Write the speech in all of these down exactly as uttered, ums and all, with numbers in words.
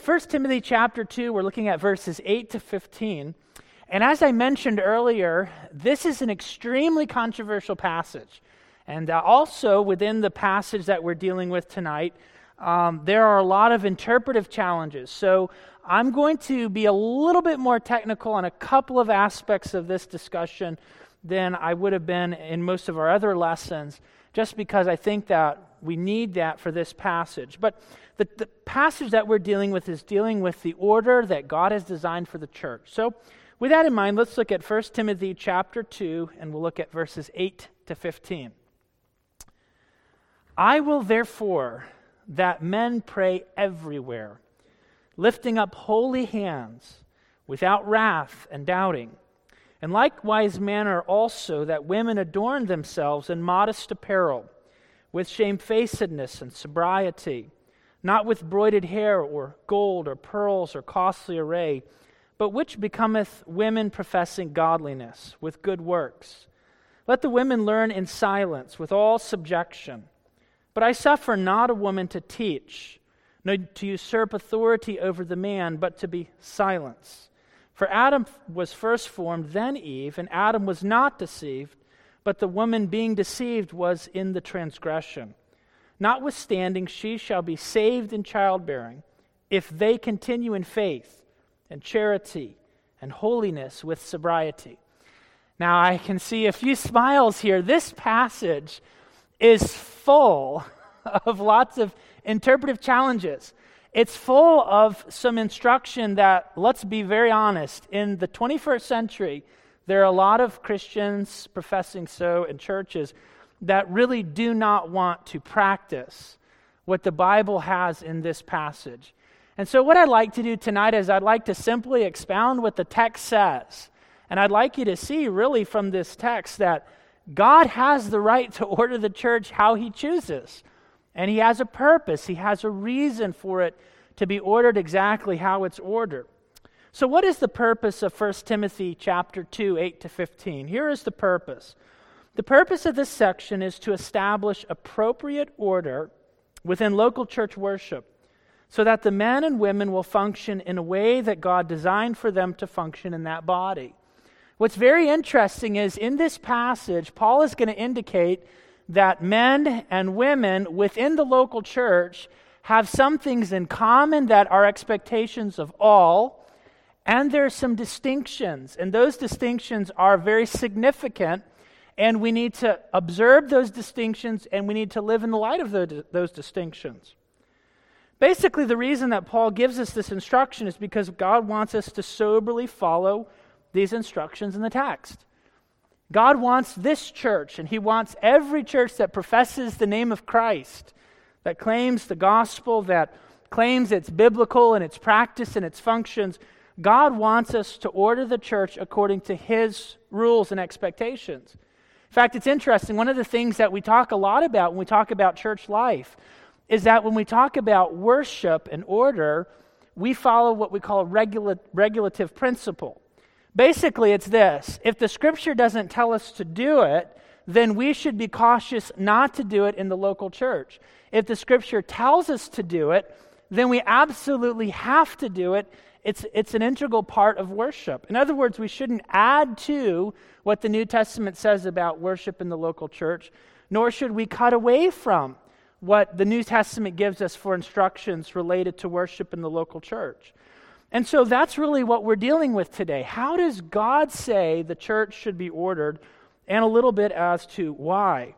First Timothy chapter two, we're looking at verses eight to fifteen. And as I mentioned earlier, this is an extremely controversial passage. And uh, also within the passage that we're dealing with tonight, um, there are a lot of interpretive challenges. So I'm going to be a little bit more technical on a couple of aspects of this discussion than I would have been in most of our other lessons, just because I think that we need that for this passage. But the, the passage that we're dealing with is dealing with the order that God has designed for the church. So with that in mind, let's look at First Timothy chapter two, and we'll look at verses eight to fifteen. I will therefore that men pray everywhere, lifting up holy hands, without wrath and doubting. And likewise manner also that women adorn themselves in modest apparel, with shamefacedness and sobriety, not with broided hair or gold or pearls or costly array, but which becometh women professing godliness with good works. Let the women learn in silence with all subjection. But I suffer not a woman to teach, nor to usurp authority over the man, but to be silent. For Adam was first formed, then Eve, and Adam was not deceived, but the woman being deceived was in the transgression. Notwithstanding, she shall be saved in childbearing, if they continue in faith, and charity, and holiness with sobriety. Now I can see a few smiles here. This passage is full of lots of interpretive challenges. It's full of some instruction that, let's be very honest, in the twenty-first century, there are a lot of Christians professing so in churches that really do not want to practice what the Bible has in this passage. And so what I'd like to do tonight is I'd like to simply expound what the text says. And I'd like you to see really from this text that God has the right to order the church how he chooses. And he has a purpose. He has a reason for it to be ordered exactly how it's ordered. So what is the purpose of First Timothy chapter two, eight to fifteen? Here is the purpose. The purpose of this section is to establish appropriate order within local church worship so that the men and women will function in a way that God designed for them to function in that body. What's very interesting is in this passage, Paul is going to indicate that men and women within the local church have some things in common that are expectations of all, and there are some distinctions, and those distinctions are very significant, and we need to observe those distinctions, and we need to live in the light of those, those distinctions. Basically, the reason that Paul gives us this instruction is because God wants us to soberly follow these instructions in the text. God wants this church, and he wants every church that professes the name of Christ, that claims the gospel, that claims it's biblical in its practice and its functions. God wants us to order the church according to his rules and expectations. In fact, it's interesting, one of the things that we talk a lot about when we talk about church life is that when we talk about worship and order, we follow what we call a regula- regulative principle. Basically, it's this: if the scripture doesn't tell us to do it, then we should be cautious not to do it in the local church. If the scripture tells us to do it, then we absolutely have to do it. It's, it's an integral part of worship. In other words, we shouldn't add to what the New Testament says about worship in the local church, nor should we cut away from what the New Testament gives us for instructions related to worship in the local church. And so that's really what we're dealing with today. How does God say the church should be ordered, and a little bit as to why?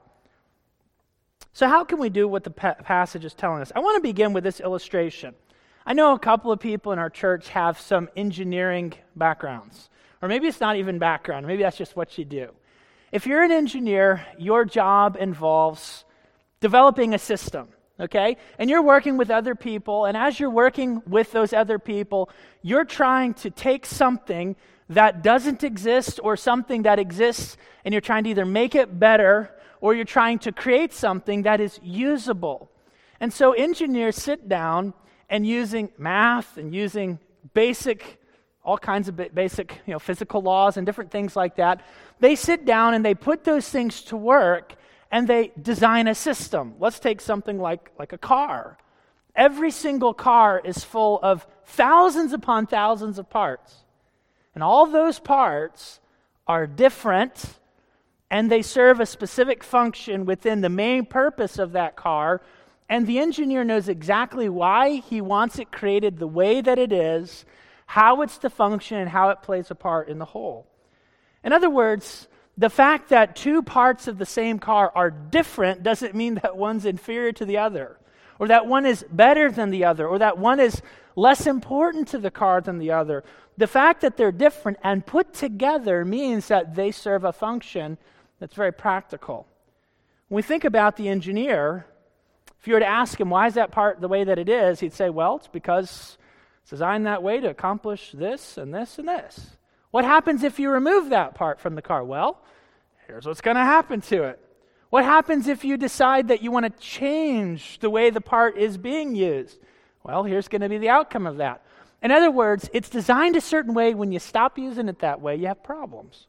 So how can we do what the pa- passage is telling us? I want to begin with this illustration. I know a couple of people in our church have some engineering backgrounds, or maybe it's not even background, maybe that's just what you do. If you're an engineer, your job involves developing a system. Okay? And you're working with other people, and as you're working with those other people, you're trying to take something that doesn't exist or something that exists, and you're trying to either make it better or you're trying to create something that is usable. And so engineers sit down and using math and using basic, all kinds of basic, you know, physical laws and different things like that, they sit down and they put those things to work and they design a system. Let's take something like, like a car. Every single car is full of thousands upon thousands of parts. And all those parts are different, and they serve a specific function within the main purpose of that car. And the engineer knows exactly why he wants it created the way that it is, how it's to function, and how it plays a part in the whole. In other words, the fact that two parts of the same car are different doesn't mean that one's inferior to the other, or that one is better than the other, or that one is less important to the car than the other. The fact that they're different and put together means that they serve a function that's very practical. When we think about the engineer, if you were to ask him, why is that part the way that it is, he'd say, well, it's because it's designed that way to accomplish this and this and this. What happens if you remove that part from the car? Well, here's what's going to happen to it. What happens if you decide that you want to change the way the part is being used? Well, here's going to be the outcome of that. In other words, it's designed a certain way. When you stop using it that way, you have problems.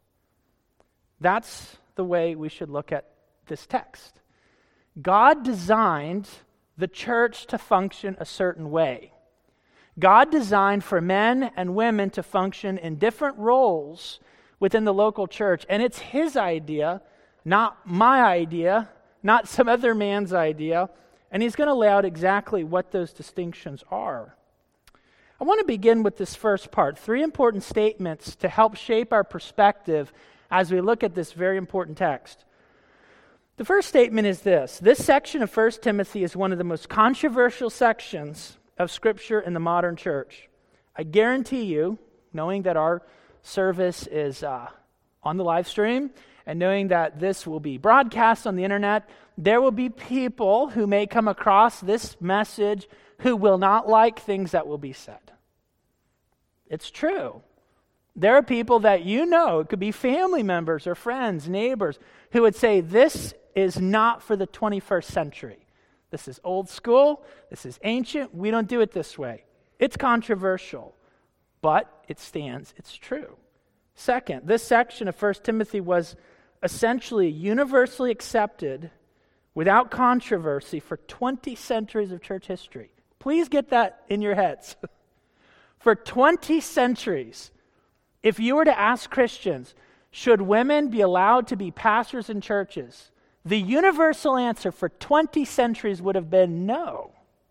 That's the way we should look at this text. God designed the church to function a certain way. God designed for men and women to function in different roles within the local church. And it's His idea, not my idea, not some other man's idea. And He's going to lay out exactly what those distinctions are. I want to begin with this first part, three important statements to help shape our perspective as we look at this very important text. The first statement is this: this section of First Timothy is one of the most controversial sections of Scripture in the modern church. I guarantee you, knowing that our service is uh, on the live stream, and knowing that this will be broadcast on the internet, there will be people who may come across this message who will not like things that will be said. It's true. There are people that you know, it could be family members or friends, neighbors, who would say, this is not for the twenty-first century. This is old school. This is ancient. We don't do it this way. It's controversial, but it stands. It's true. Second, this section of First Timothy was essentially universally accepted without controversy for twenty centuries of church history. Please get that in your heads. For twenty centuries, if you were to ask Christians, should women be allowed to be pastors in churches? The universal answer for twenty centuries would have been no.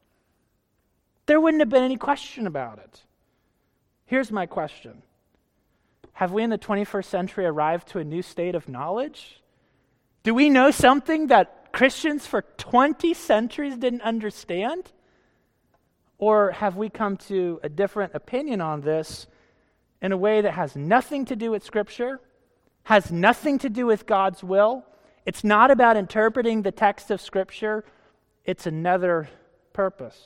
There wouldn't have been any question about it. Here's my question. Have we in the twenty-first century arrived to a new state of knowledge? Do we know something that Christians for twenty centuries didn't understand? Or have we come to a different opinion on this in a way that has nothing to do with Scripture, has nothing to do with God's will? It's not about interpreting the text of Scripture. It's another purpose.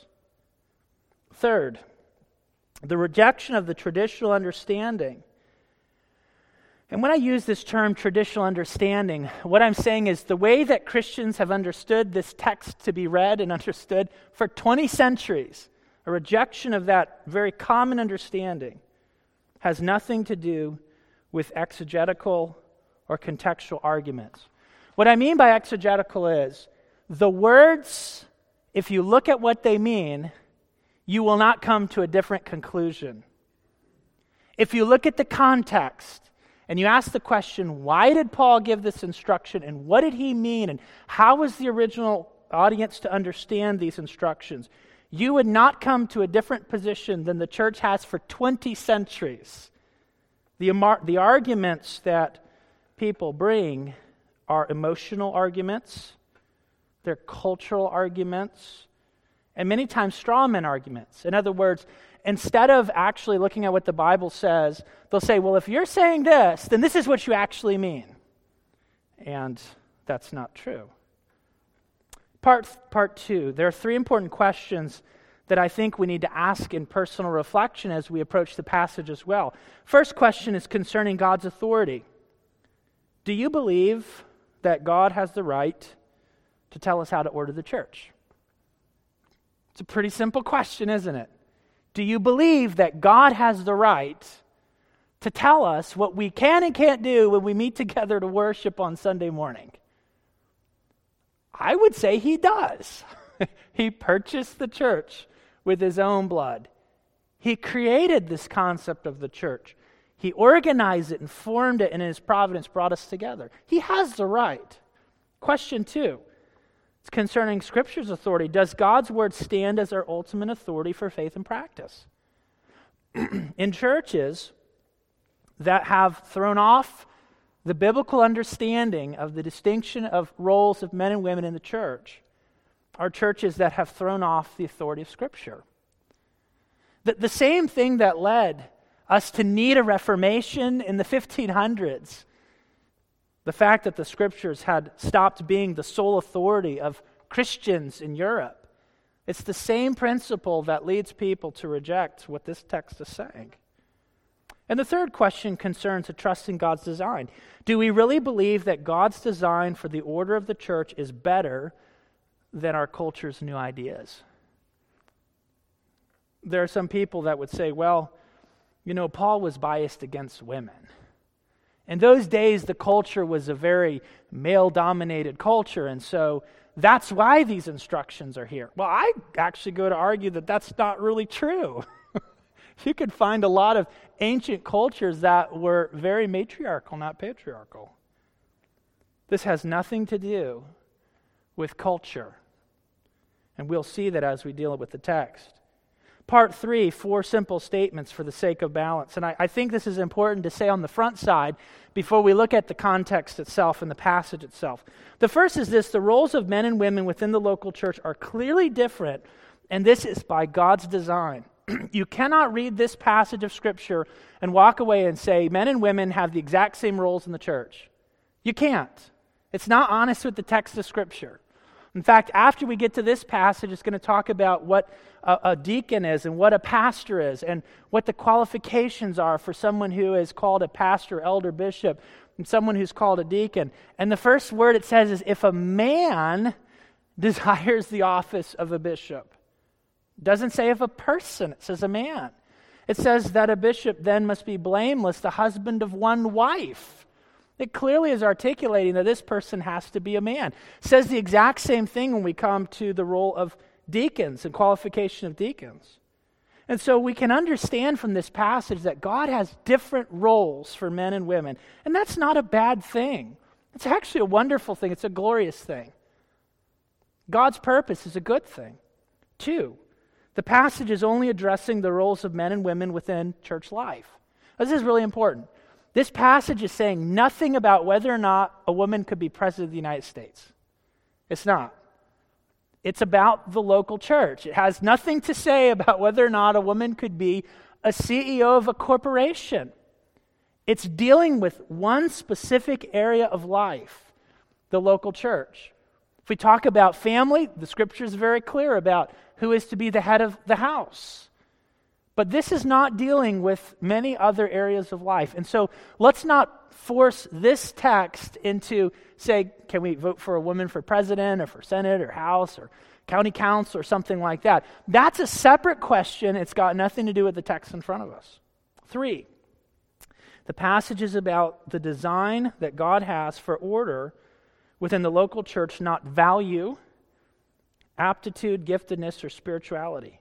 Third, the rejection of the traditional understanding. And when I use this term, traditional understanding, what I'm saying is the way that Christians have understood this text to be read and understood for twenty centuries, a rejection of that very common understanding, has nothing to do with exegetical or contextual arguments. What I mean by exegetical is the words, if you look at what they mean, you will not come to a different conclusion. If you look at the context and you ask the question, why did Paul give this instruction and what did he mean and how was the original audience to understand these instructions, you would not come to a different position than the church has for twenty centuries. The, the arguments that people bring are emotional arguments, they're cultural arguments, and many times straw man arguments. In other words, instead of actually looking at what the Bible says, they'll say, well, if you're saying this, then this is what you actually mean. And that's not true. Part, part two, there are three important questions that I think we need to ask in personal reflection as we approach the passage as well. First question is concerning God's authority. Do you believe that God has the right to tell us how to order the church? It's a pretty simple question, isn't it? Do you believe that God has the right to tell us what we can and can't do when we meet together to worship on Sunday morning? I would say He does. He purchased the church with his own blood. He created this concept of the church. He organized it and formed it, and in his providence brought us together. He has the right. Question two, it's concerning Scripture's authority. Does God's word stand as our ultimate authority for faith and practice? In churches that have thrown off the biblical understanding of the distinction of roles of men and women in the church are churches that have thrown off the authority of Scripture. The, the same thing that led us to need a reformation in the fifteen hundreds, the fact that the Scriptures had stopped being the sole authority of Christians in Europe, it's the same principle that leads people to reject what this text is saying. And the third question concerns a trust in God's design. Do we really believe that God's design for the order of the church is better than our culture's new ideas? There are some people that would say, well, you know, Paul was biased against women. In those days, the culture was a very male-dominated culture, and so that's why these instructions are here. Well, I actually go to argue that that's not really true. You could find a lot of ancient cultures that were very matriarchal, not patriarchal. This has nothing to do with culture, and we'll see that as we deal with the text. Part three, four simple statements for the sake of balance. And I, I think this is important to say on the front side before we look at the context itself and the passage itself. The first is this: the roles of men and women within the local church are clearly different, and this is by God's design. You cannot read this passage of Scripture and walk away and say men and women have the exact same roles in the church. You can't. It's not honest with the text of Scripture. In fact, after we get to this passage, it's going to talk about what a, a deacon is and what a pastor is and what the qualifications are for someone who is called a pastor, elder, bishop, and someone who's called a deacon. And the first word it says is, if a man desires the office of a bishop. It doesn't say if a person, it says a man. It says that a bishop then must be blameless, the husband of one wife. It clearly is articulating that this person has to be a man. It says the exact same thing when we come to the role of deacons and qualification of deacons. And so we can understand from this passage that God has different roles for men and women. And that's not a bad thing. It's actually a wonderful thing. It's a glorious thing. God's purpose is a good thing. Two, the passage is only addressing the roles of men and women within church life. This is really important. This passage is saying nothing about whether or not a woman could be president of the United States. It's not. It's about the local church. It has nothing to say about whether or not a woman could be a C E O of a corporation. It's dealing with one specific area of life, the local church. If we talk about family, the Scripture is very clear about who is to be the head of the house. But this is not dealing with many other areas of life. And so let's not force this text into, say, can we vote for a woman for president or for Senate or House or county council or something like that. That's a separate question. It's got nothing to do with the text in front of us. Three, the passage is about the design that God has for order within the local church, not value, aptitude, giftedness, or spirituality.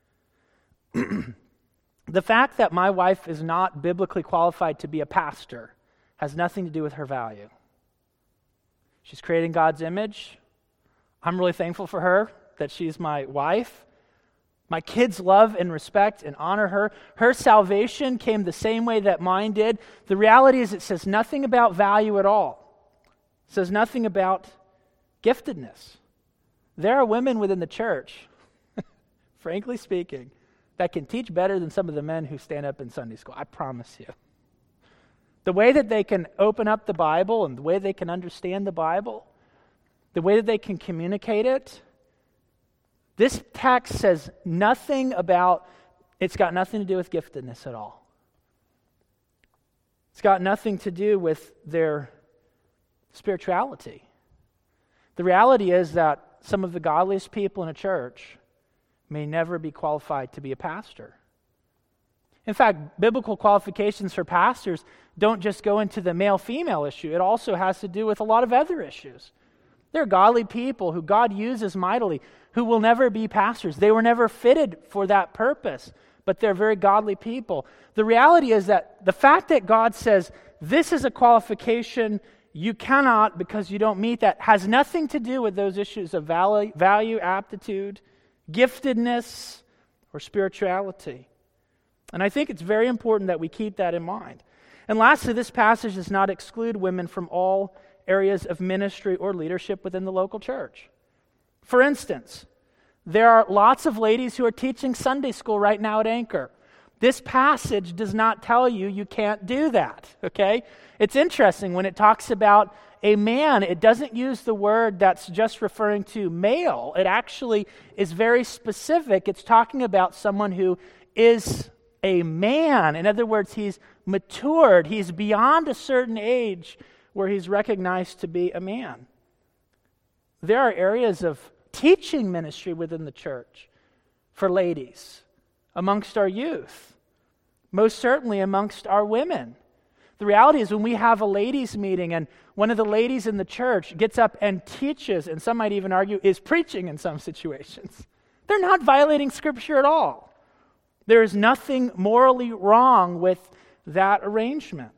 The fact that my wife is not biblically qualified to be a pastor has nothing to do with her value. She's creating God's image. I'm really thankful for her that she's my wife. My kids love and respect and honor her. Her salvation came the same way that mine did. The reality is it says nothing about value at all. It says nothing about giftedness. There are women within the church, frankly speaking, that can teach better than some of the men who stand up in Sunday school. I promise you. The way that they can open up the Bible and the way they can understand the Bible, the way that they can communicate it, this text says nothing about, it's got nothing to do with giftedness at all. It's got nothing to do with their spirituality. The reality is that some of the godliest people in a church may never be qualified to be a pastor. In fact, biblical qualifications for pastors don't just go into the male-female issue. It also has to do with a lot of other issues. They're godly people who God uses mightily, who will never be pastors. They were never fitted for that purpose, but they're very godly people. The reality is that the fact that God says, this is a qualification, you cannot because you don't meet that, has nothing to do with those issues of value, value, aptitude, giftedness, or spirituality. And I think it's very important that we keep that in mind. And lastly, this passage does not exclude women from all areas of ministry or leadership within the local church. For instance, there are lots of ladies who are teaching Sunday school right now at Anchor. This passage does not tell you you can't do that, okay? It's interesting when it talks about a man, it doesn't use the word that's just referring to male. It actually is very specific. It's talking about someone who is a man. In other words, he's matured. He's beyond a certain age where he's recognized to be a man. There are areas of teaching ministry within the church for ladies, amongst our youth, most certainly amongst our women. The reality is when we have a ladies' meeting and one of the ladies in the church gets up and teaches, and some might even argue is preaching in some situations, they're not violating Scripture at all. There is nothing morally wrong with that arrangement.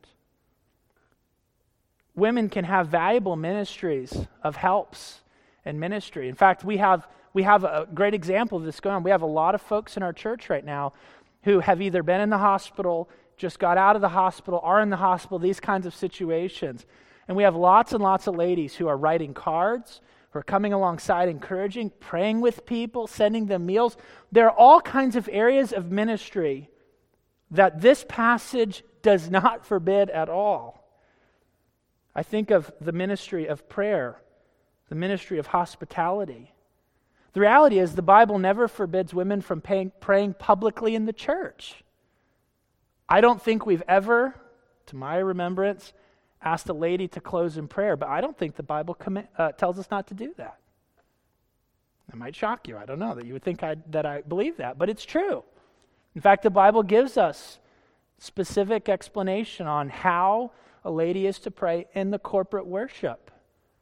Women can have valuable ministries of helps and ministry. In fact, we have we have a great example of this going on. We have a lot of folks in our church right now who have either been in the hospital, just got out of the hospital, are in the hospital, these kinds of situations. And we have lots and lots of ladies who are writing cards, who are coming alongside, encouraging, praying with people, sending them meals. There are all kinds of areas of ministry that this passage does not forbid at all. I think of the ministry of prayer, the ministry of hospitality. The reality is the Bible never forbids women from paying, praying publicly in the church. I don't think we've ever, to my remembrance, asked a lady to close in prayer, but I don't think the Bible comm- uh, tells us not to do that. That might shock you. I don't know that you would think I, that I believe that, but it's true. In fact, the Bible gives us specific explanation on how a lady is to pray in the corporate worship.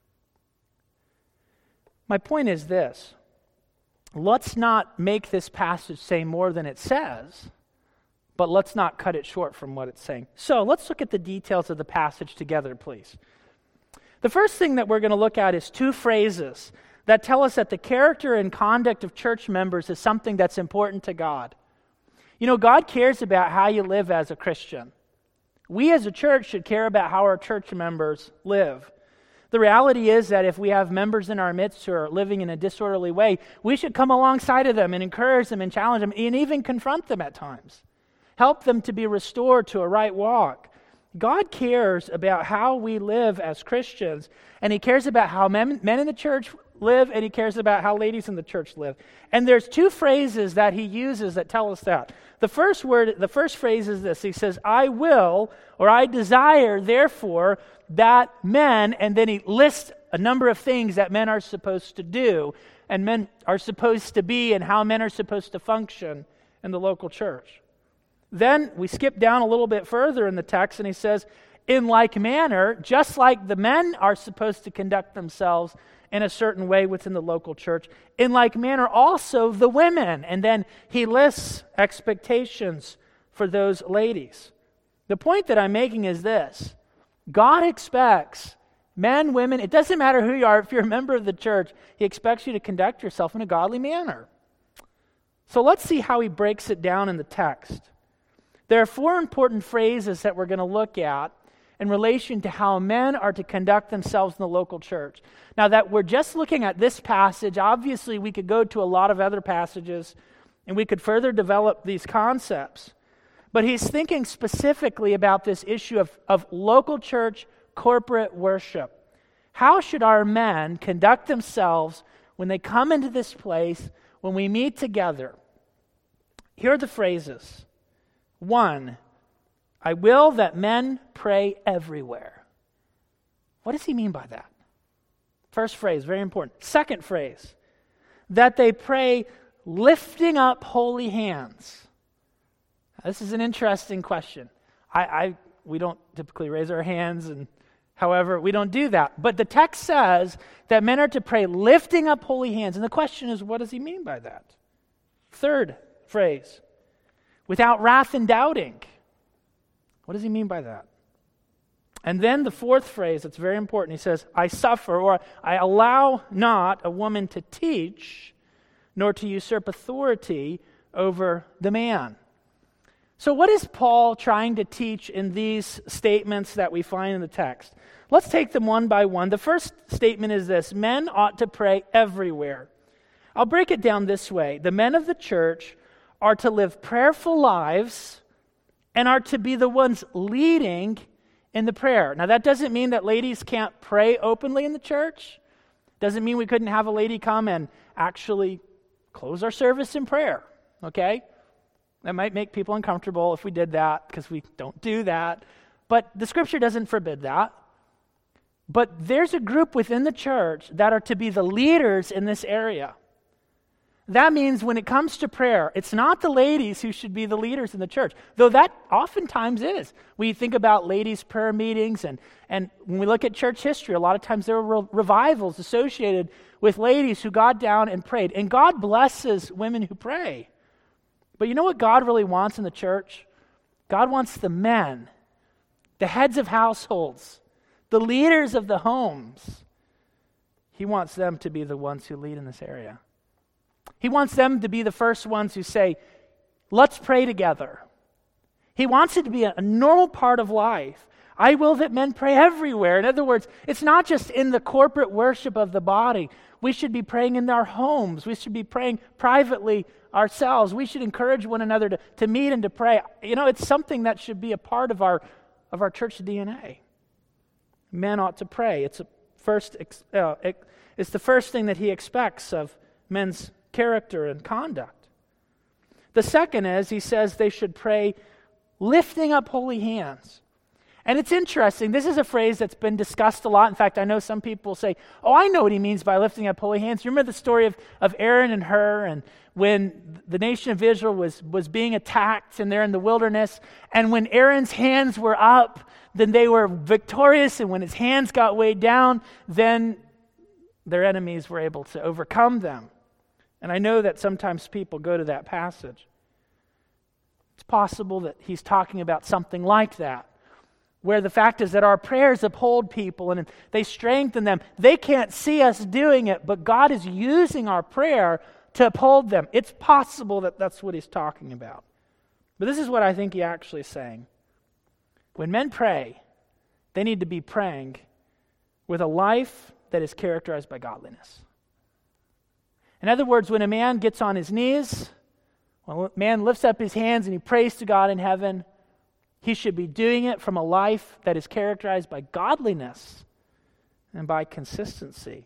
My point is this. Let's not make this passage say more than it says, but let's not cut it short from what it's saying. So let's look at the details of the passage together, please. The first thing that we're going to look at is two phrases that tell us that the character and conduct of church members is something that's important to God. You know, God cares about how you live as a Christian. We as a church should care about how our church members live. The reality is that if we have members in our midst who are living in a disorderly way, we should come alongside of them and encourage them and challenge them and even confront them at times. Help them to be restored to a right walk. God cares about how we live as Christians, and He cares about how men, men in the church live, and He cares about how ladies in the church live. And there's two phrases that He uses that tell us that. The first word, the first phrase is this. He says, I will, or I desire, therefore, that men, and then He lists a number of things that men are supposed to do, and men are supposed to be, and how men are supposed to function in the local church. Then we skip down a little bit further in the text, and he says, in like manner, just like the men are supposed to conduct themselves in a certain way within the local church, in like manner also the women. And then he lists expectations for those ladies. The point that I'm making is this. God expects men, women, it doesn't matter who you are, if you're a member of the church, He expects you to conduct yourself in a godly manner. So let's see how he breaks it down in the text. There are four important phrases that we're going to look at in relation to how men are to conduct themselves in the local church. Now that we're just looking at this passage, obviously we could go to a lot of other passages and we could further develop these concepts. But he's thinking specifically about this issue of, of local church corporate worship. How should our men conduct themselves when they come into this place, when we meet together? Here are the phrases. One, I will that men pray everywhere. What does he mean by that? First phrase, very important. Second phrase, that they pray lifting up holy hands. Now, this is an interesting question. I, I we don't typically raise our hands and However, we don't do that. But the text says that men are to pray lifting up holy hands. And the question is, what does he mean by that? Third phrase, without wrath and doubting. What does he mean by that? And then the fourth phrase, that's very important. He says, I suffer, or I allow not a woman to teach, nor to usurp authority over the man. So what is Paul trying to teach in these statements that we find in the text? Let's take them one by one. The first statement is this: men ought to pray everywhere. I'll break it down this way. The men of the church are to live prayerful lives and are to be the ones leading in the prayer. Now, that doesn't mean that ladies can't pray openly in the church. Doesn't mean we couldn't have a lady come and actually close our service in prayer, okay? That might make people uncomfortable if we did that, because we don't do that. But the scripture doesn't forbid that. But there's a group within the church that are to be the leaders in this area. That means when it comes to prayer, it's not the ladies who should be the leaders in the church, though that oftentimes is. We think about ladies' prayer meetings, and, and when we look at church history, a lot of times there were revivals associated with ladies who got down and prayed. And God blesses women who pray. But you know what God really wants in the church? God wants the men, the heads of households, the leaders of the homes. He wants them to be the ones who lead in this area. He wants them to be the first ones who say, let's pray together. He wants it to be a, a normal part of life. I will that men pray everywhere. In other words, it's not just in the corporate worship of the body. We should be praying in our homes. We should be praying privately ourselves. We should encourage one another to, to meet and to pray. You know, it's something that should be a part of our of our church D N A. Men ought to pray. It's a first. Uh, it's the first thing that he expects of men's character and conduct. The second is, he says they should pray lifting up holy hands. And it's interesting, this is a phrase that's been discussed a lot. In fact, I know some people say, oh, I know what he means by lifting up holy hands. You remember the story of, of Aaron and Hur, and when the nation of Israel was, was being attacked and they're in the wilderness, and when Aaron's hands were up, then they were victorious, and when his hands got weighed down, then their enemies were able to overcome them. And I know that sometimes people go to that passage. It's possible that he's talking about something like that, where the fact is that our prayers uphold people and they strengthen them. They can't see us doing it, but God is using our prayer to uphold them. It's possible that that's what he's talking about. But this is what I think he actually is saying. When men pray, they need to be praying with a life that is characterized by godliness. In other words, when a man gets on his knees, when a man lifts up his hands and he prays to God in heaven, he should be doing it from a life that is characterized by godliness and by consistency.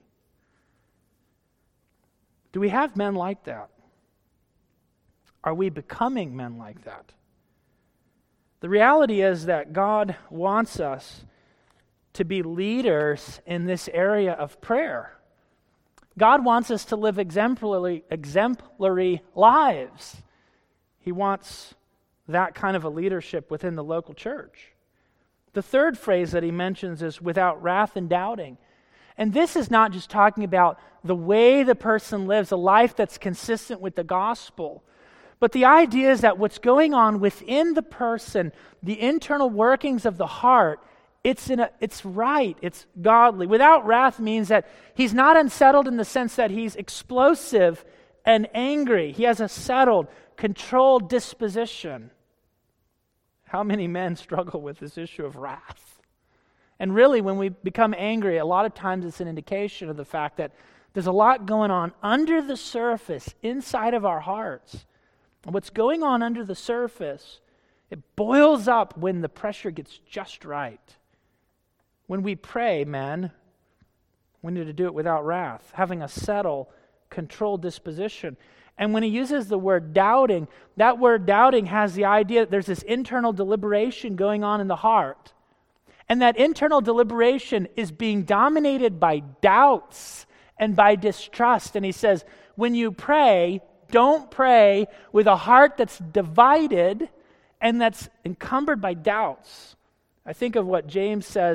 Do we have men like that? Are we becoming men like that? The reality is that God wants us to be leaders in this area of prayer. God wants us to live exemplary, exemplary lives. He wants that kind of a leadership within the local church. The third phrase that he mentions is without wrath and doubting. And this is not just talking about the way the person lives, a life that's consistent with the gospel. But the idea is that what's going on within the person, the internal workings of the heart, It's in a, it's right, it's godly. Without wrath means that he's not unsettled in the sense that he's explosive and angry. He has a settled, controlled disposition. How many men struggle with this issue of wrath? And really, when we become angry, a lot of times it's an indication of the fact that there's a lot going on under the surface, inside of our hearts. And what's going on under the surface, it boils up when the pressure gets just right. When we pray, men, we need to do it without wrath, having a settled, controlled disposition. And when he uses the word doubting, that word doubting has the idea that there's this internal deliberation going on in the heart. And that internal deliberation is being dominated by doubts and by distrust. And he says, when you pray, don't pray with a heart that's divided and that's encumbered by doubts. I think of what James says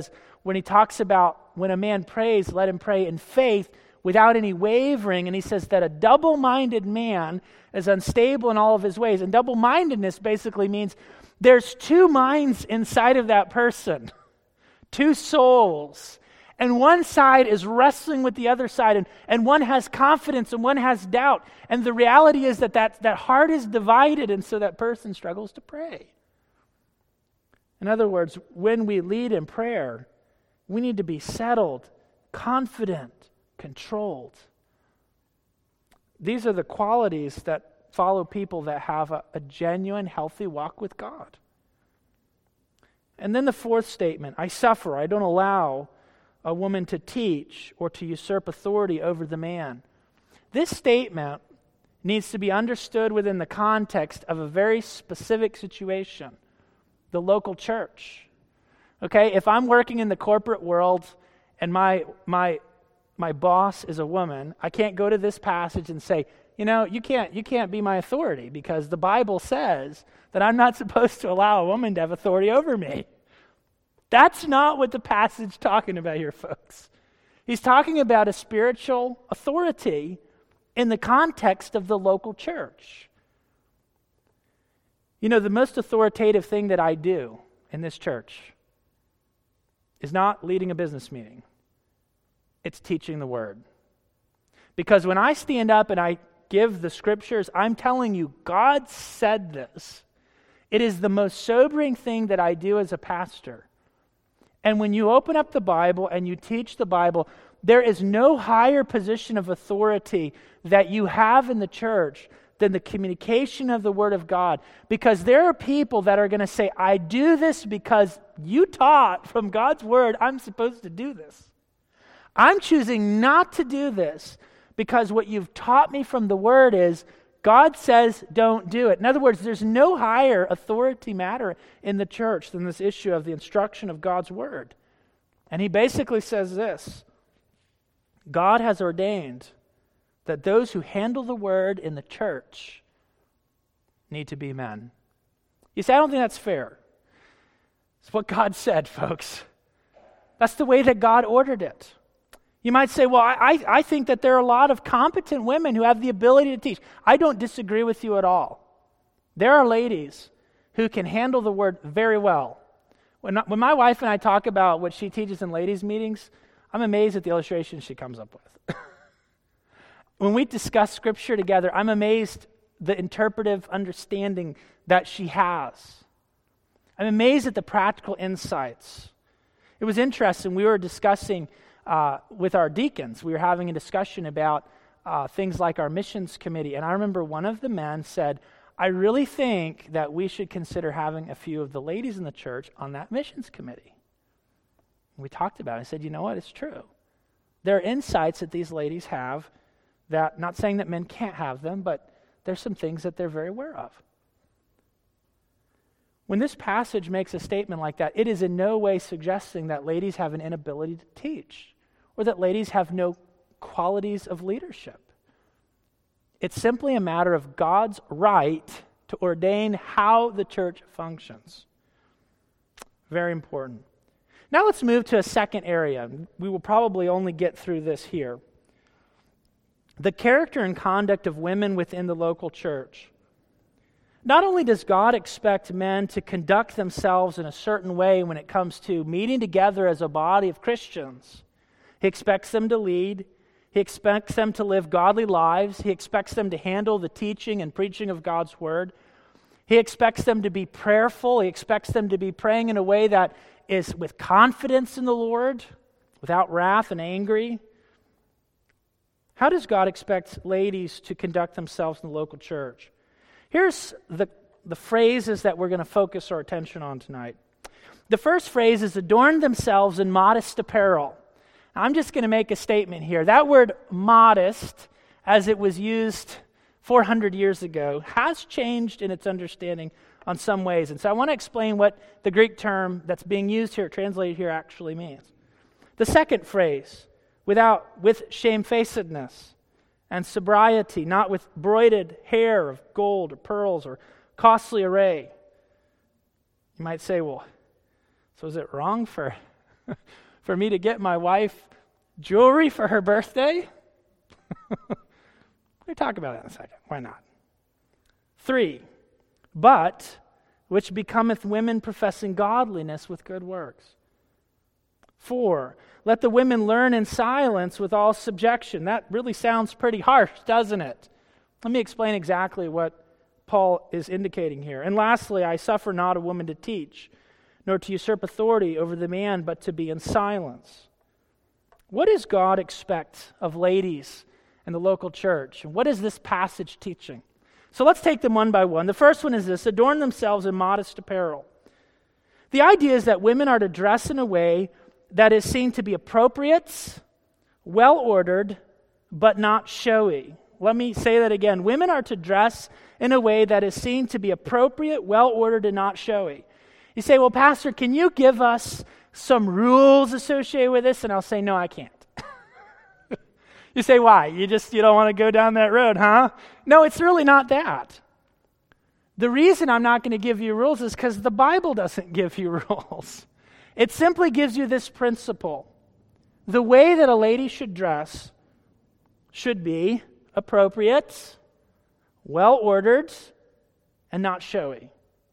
when he talks about when a man prays, let him pray in faith without any wavering. And he says that a double-minded man is unstable in all of his ways. And double-mindedness basically means there's two minds inside of that person, two souls. And one side is wrestling with the other side, and, and one has confidence and one has doubt. And the reality is that, that that heart is divided, and so that person struggles to pray. In other words, when we lead in prayer, we need to be settled, confident, controlled. These are the qualities that follow people that have a, a genuine, healthy walk with God. And then the fourth statement, I suffer, I don't allow a woman to teach or to usurp authority over the man. This statement needs to be understood within the context of a very specific situation, the local church. Okay, if I'm working in the corporate world and my my my boss is a woman, I can't go to this passage and say, you know, you can't you can't be my authority because the Bible says that I'm not supposed to allow a woman to have authority over me. That's not what the passage is talking about here, folks. He's talking about a spiritual authority in the context of the local church. You know, the most authoritative thing that I do in this church is not leading a business meeting. It's teaching the Word. Because when I stand up and I give the Scriptures, I'm telling you, God said this. It is the most sobering thing that I do as a pastor. And when you open up the Bible and you teach the Bible, there is no higher position of authority that you have in the church than the communication of the Word of God. Because there are people that are going to say, I do this because you taught from God's Word I'm supposed to do this. I'm choosing not to do this because what you've taught me from the Word is God says don't do it. In other words, there's no higher authority matter in the church than this issue of the instruction of God's Word. And he basically says this: God has ordained that those who handle the Word in the church need to be men. You say, I don't think that's fair. It's what God said, folks. That's the way that God ordered it. You might say, well, I, I think that there are a lot of competent women who have the ability to teach. I don't disagree with you at all. There are ladies who can handle the Word very well. When, when my wife and I talk about what she teaches in ladies' meetings, I'm amazed at the illustrations she comes up with. When we discuss Scripture together, I'm amazed the interpretive understanding that she has. I'm amazed at the practical insights. It was interesting. We were discussing uh, with our deacons. We were having a discussion about uh, things like our missions committee. And I remember one of the men said, I really think that we should consider having a few of the ladies in the church on that missions committee. And we talked about it. I said, you know what? It's true. There are insights that these ladies have that, not saying that men can't have them, but there's some things that they're very aware of. When this passage makes a statement like that, it is in no way suggesting that ladies have an inability to teach or that ladies have no qualities of leadership. It's simply a matter of God's right to ordain how the church functions. Very important. Now let's move to a second area. We will probably only get through this here. The character and conduct of women within the local church. Not only does God expect men to conduct themselves in a certain way when it comes to meeting together as a body of Christians, He expects them to lead, He expects them to live godly lives, He expects them to handle the teaching and preaching of God's Word, He expects them to be prayerful, He expects them to be praying in a way that is with confidence in the Lord, without wrath and angry. How does God expect ladies to conduct themselves in the local church? Here's the, the phrases that we're going to focus our attention on tonight. The first phrase is adorn themselves in modest apparel. Now, I'm just going to make a statement here. That word modest, as it was used four hundred years ago, has changed in its understanding on some ways. And so I want to explain what the Greek term that's being used here, translated here, actually means. The second phrase, without with shamefacedness and sobriety, not with broided hair of gold or pearls or costly array. You might say, well, so is it wrong for, for me to get my wife jewelry for her birthday? We'll talk about that in a second. Why not? Three, but which becometh women professing godliness with good works. Four, let the women learn in silence with all subjection. That really sounds pretty harsh, doesn't it? Let me explain exactly what Paul is indicating here. And lastly, I suffer not a woman to teach, nor to usurp authority over the man, but to be in silence. What does God expect of ladies in the local church? And what is this passage teaching? So let's take them one by one. The first one is this: adorn themselves in modest apparel. The idea is that women are to dress in a way that is seen to be appropriate, well-ordered, but not showy. Let me say that again. Women are to dress in a way that is seen to be appropriate, well-ordered, and not showy. You say, well, Pastor, can you give us some rules associated with this? And I'll say, no, I can't. You say, why? You just, you don't want to go down that road, huh? No, it's really not that. The reason I'm not going to give you rules is because the Bible doesn't give you rules. It simply gives you this principle. The way that a lady should dress should be appropriate, well-ordered, and not showy.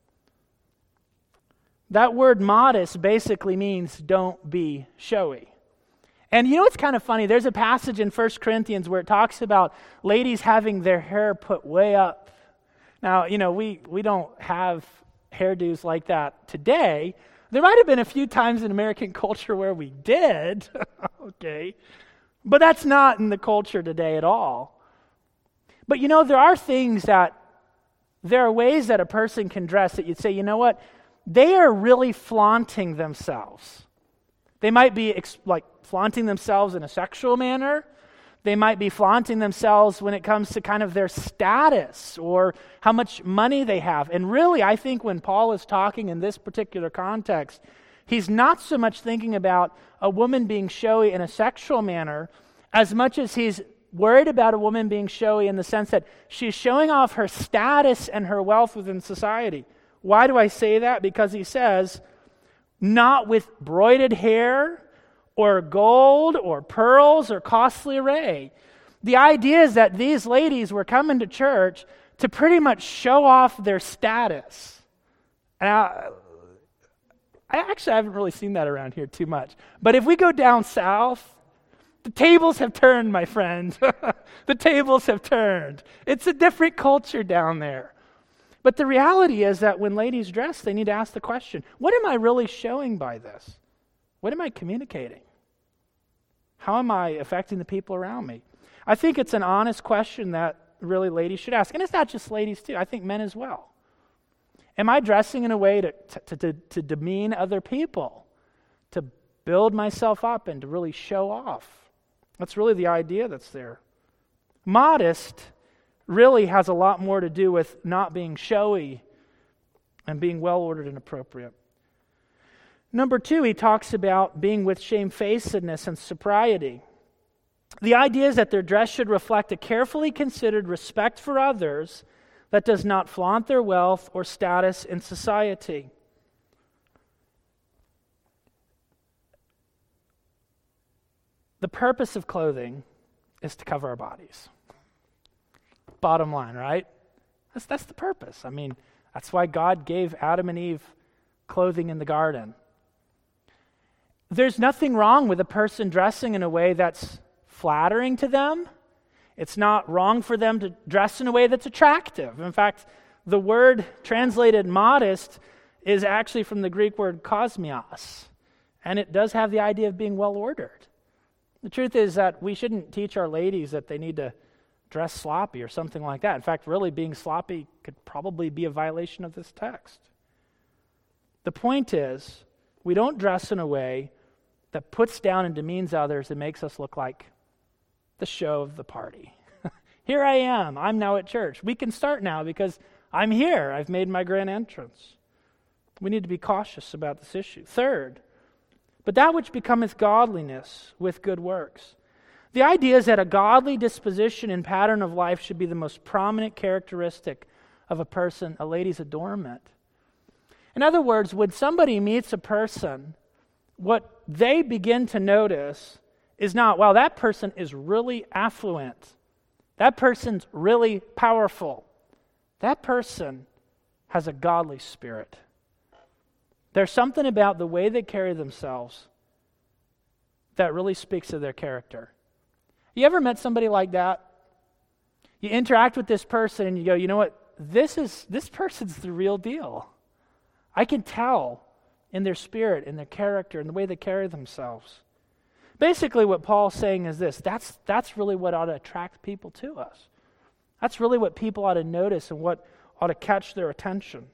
That word modest basically means don't be showy. And you know what's kind of funny? There's a passage in First Corinthians where it talks about ladies having their hair put way up. Now, you know, we, we don't have hairdos like that today. There might have been a few times in American culture where we did, okay, but that's not in the culture today at all. But you know, there are things that, there are ways that a person can dress that you'd say, you know what, they are really flaunting themselves. They might be ex- like flaunting themselves in a sexual manner. They might be flaunting themselves when it comes to kind of their status or how much money they have. And really, I think when Paul is talking in this particular context, he's not so much thinking about a woman being showy in a sexual manner as much as he's worried about a woman being showy in the sense that she's showing off her status and her wealth within society. Why do I say that? Because he says, not with broided hair or gold or pearls or costly array. The idea is that these ladies were coming to church to pretty much show off their status. And I, I actually haven't really seen that around here too much. But if we go down south, the tables have turned, my friend. The tables have turned. It's a different culture down there. But the reality is that when ladies dress, they need to ask the question, what am I really showing by this? What am I communicating? How am I affecting the people around me? I think it's an honest question that really ladies should ask. And it's not just ladies too, I think men as well. Am I dressing in a way to, to, to, to demean other people? To build myself up and to really show off? That's really the idea that's there. Modest really has a lot more to do with not being showy and being well-ordered and appropriate. Number two, he talks about being with shamefacedness and sobriety. The idea is that their dress should reflect a carefully considered respect for others that does not flaunt their wealth or status in society. The purpose of clothing is to cover our bodies. Bottom line, right? That's, that's the purpose. I mean, that's why God gave Adam and Eve clothing in the garden. There's nothing wrong with a person dressing in a way that's flattering to them. It's not wrong for them to dress in a way that's attractive. In fact, the word translated modest is actually from the Greek word kosmios, and it does have the idea of being well-ordered. The truth is that we shouldn't teach our ladies that they need to dress sloppy or something like that. In fact, really being sloppy could probably be a violation of this text. The point is, we don't dress in a way that puts down and demeans others and makes us look like the show of the party. Here I am. I'm now at church. We can start now because I'm here. I've made my grand entrance. We need to be cautious about this issue. Third, but that which becometh godliness with good works. The idea is that a godly disposition and pattern of life should be the most prominent characteristic of a person, a lady's adornment. In other words, when somebody meets a person what they begin to notice is not, wow, that person is really affluent. That person's really powerful. That person has a godly spirit. There's something about the way they carry themselves that really speaks to their character. You ever met somebody like that? You interact with this person and you go, you know what? This is this person's the real deal. I can tell in their spirit, in their character, in the way they carry themselves. Basically, what Paul's saying is this. That's, that's really what ought to attract people to us. That's really what people ought to notice and what ought to catch their attention.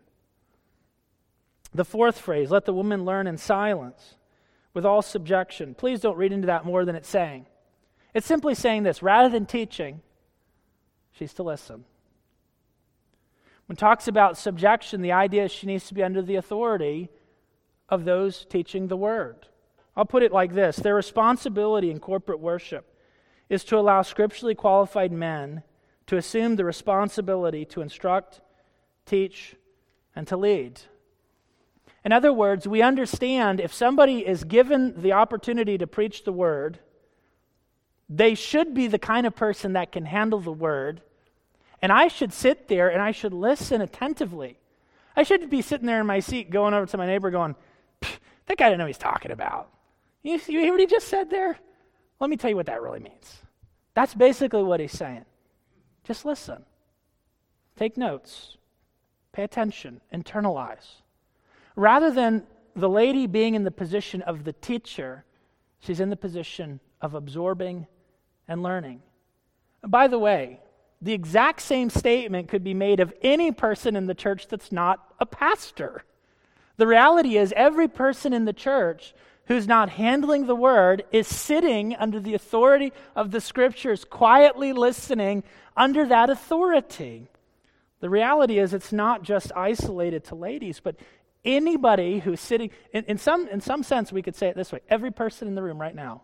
The fourth phrase, let the woman learn in silence, with all subjection. Please don't read into that more than it's saying. It's simply saying this. Rather than teaching, she's to listen. When it talks about subjection, the idea is she needs to be under the authority of those teaching the word. I'll put it like this. Their responsibility in corporate worship is to allow scripturally qualified men to assume the responsibility to instruct, teach, and to lead. In other words, we understand if somebody is given the opportunity to preach the word, they should be the kind of person that can handle the word, and I should sit there and I should listen attentively. I shouldn't be sitting there in my seat going over to my neighbor going, that guy doesn't know what he's talking about. You, you hear what he just said there? Let me tell you what that really means. That's basically what he's saying. Just listen. Take notes. Pay attention. Internalize. Rather than the lady being in the position of the teacher, she's in the position of absorbing and learning. And by the way, the exact same statement could be made of any person in the church that's not a pastor. The reality is every person in the church who's not handling the word is sitting under the authority of the scriptures, quietly listening under that authority. The reality is it's not just isolated to ladies, but anybody who's sitting, in, in some in some sense we could say it this way, every person in the room right now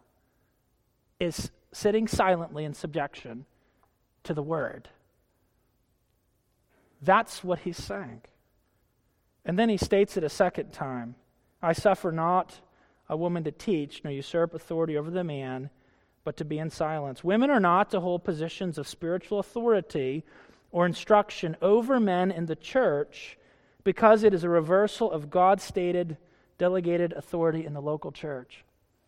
is sitting silently in subjection to the word. That's what he's saying. And then he states it a second time. I suffer not a woman to teach, nor usurp authority over the man, but to be in silence. Women are not to hold positions of spiritual authority or instruction over men in the church because it is a reversal of God's stated delegated authority in the local church.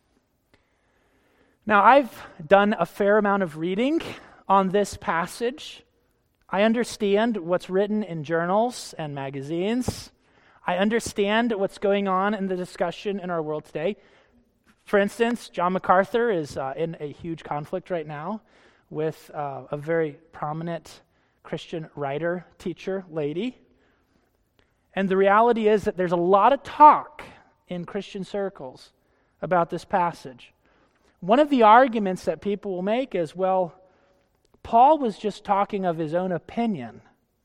Now, I've done a fair amount of reading on this passage. I understand what's written in journals and magazines. I understand what's going on in the discussion in our world today. For instance, John MacArthur is uh, in a huge conflict right now with uh, a very prominent Christian writer, teacher, lady. And the reality is that there's a lot of talk in Christian circles about this passage. One of the arguments that people will make is, well, Paul was just talking of his own opinion.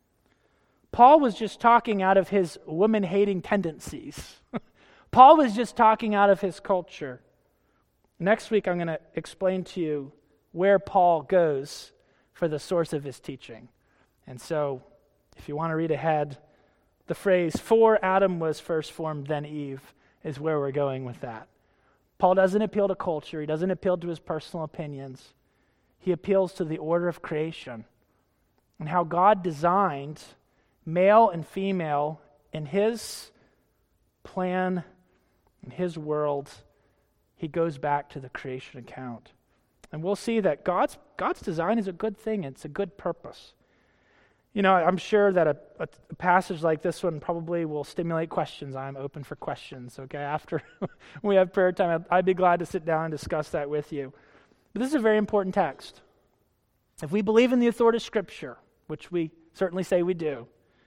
Paul was just talking out of his woman-hating tendencies. Paul was just talking out of his culture. Next week, I'm going to explain to you where Paul goes for the source of his teaching. And so, if you want to read ahead, the phrase, for Adam was first formed, then Eve, is where we're going with that. Paul doesn't appeal to culture. He doesn't appeal to his personal opinions. He appeals to the order of creation and how God designed male and female in his plan, in his world. He goes back to the creation account. And we'll see that God's God's design is a good thing. It's a good purpose. You know, I'm sure that a, a, a passage like this one probably will stimulate questions. I'm open for questions, okay? After we have prayer time, I'd, I'd be glad to sit down and discuss that with you. But this is a very important text. If we believe in the authority of Scripture, which we certainly say we do,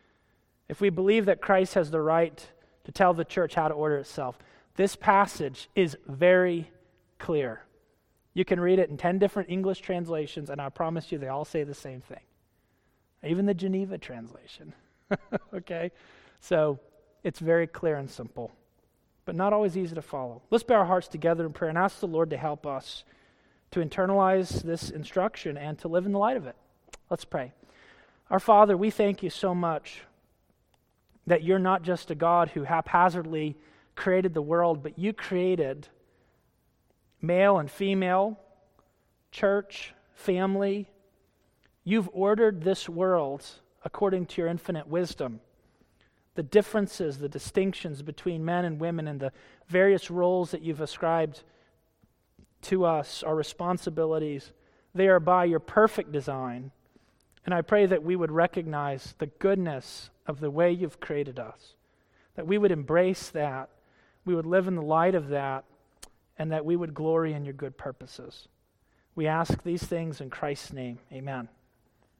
if we believe that Christ has the right to tell the church how to order itself, this passage is very clear. You can read it in ten different English translations, and I promise you they all say the same thing. Even the Geneva translation. Okay? So it's very clear and simple, but not always easy to follow. Let's bow our hearts together in prayer and ask the Lord to help us to internalize this instruction and to live in the light of it. Let's pray. Our Father, we thank you so much that you're not just a God who haphazardly created the world, but you created male and female, church, family. You've ordered this world according to your infinite wisdom. The differences, the distinctions between men and women, and the various roles that you've ascribed to us, our responsibilities, they are by your perfect design. And I pray that we would recognize the goodness of the way you've created us, that we would embrace that, we would live in the light of that, and that we would glory in your good purposes. We ask these things in Christ's name. Amen.